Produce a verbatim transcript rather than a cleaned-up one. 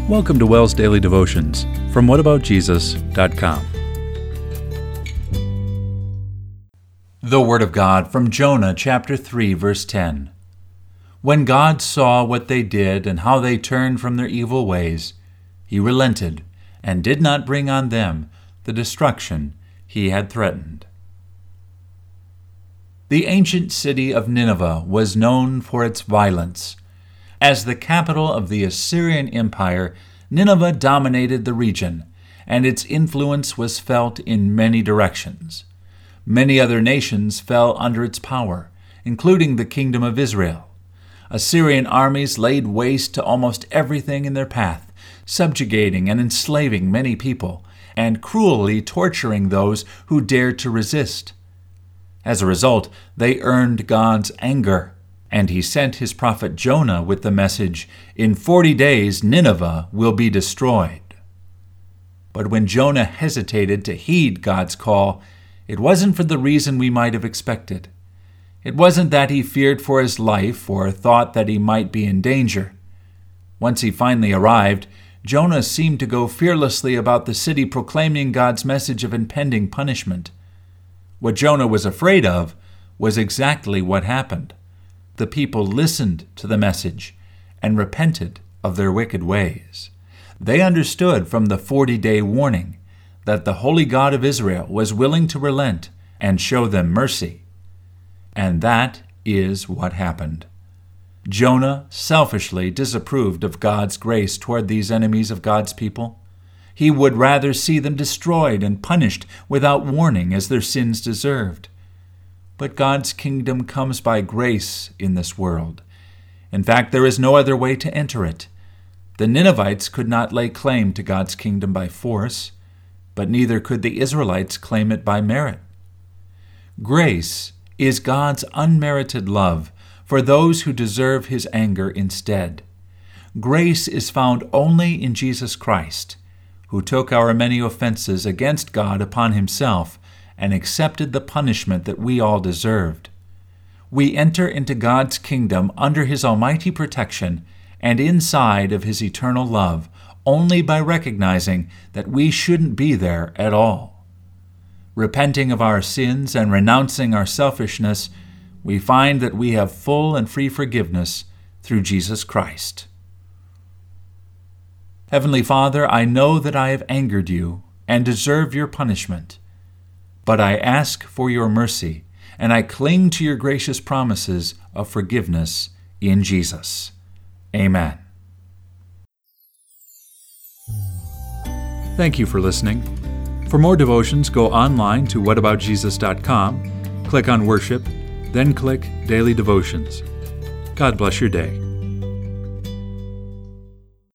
Welcome to WELS Daily Devotions from what about jesus dot com. The Word of God from Jonah chapter three, verse ten. When God saw what they did and how they turned from their evil ways, he relented and did not bring on them the destruction he had threatened. The ancient city of Nineveh was known for its violence. As the capital of the Assyrian Empire, Nineveh dominated the region, and its influence was felt in many directions. Many other nations fell under its power, including the Kingdom of Israel. Assyrian armies laid waste to almost everything in their path, subjugating and enslaving many people, and cruelly torturing those who dared to resist. As a result, they earned God's anger, and he sent his prophet Jonah with the message, "In forty days Nineveh will be destroyed." But when Jonah hesitated to heed God's call, it wasn't for the reason we might have expected. It wasn't that he feared for his life or thought that he might be in danger. Once he finally arrived, Jonah seemed to go fearlessly about the city proclaiming God's message of impending punishment. What Jonah was afraid of was exactly what happened. The people listened to the message and repented of their wicked ways. They understood from the forty-day warning that the Holy God of Israel was willing to relent and show them mercy. And that is what happened. Jonah selfishly disapproved of God's grace toward these enemies of God's people. He would rather see them destroyed and punished without warning as their sins deserved. But God's kingdom comes by grace in this world. In fact, there is no other way to enter it. The Ninevites could not lay claim to God's kingdom by force, but neither could the Israelites claim it by merit. Grace is God's unmerited love for those who deserve his anger instead. Grace is found only in Jesus Christ, who took our many offenses against God upon himself and accepted the punishment that we all deserved. We enter into God's kingdom under his almighty protection and inside of his eternal love only by recognizing that we shouldn't be there at all. Repenting of our sins and renouncing our selfishness, we find that we have full and free forgiveness through Jesus Christ. Heavenly Father, I know that I have angered you and deserve your punishment. But I ask for your mercy, and I cling to your gracious promises of forgiveness in Jesus. Amen. Thank you for listening. For more devotions, go online to what about jesus dot com, click on Worship, then click Daily Devotions. God bless your day.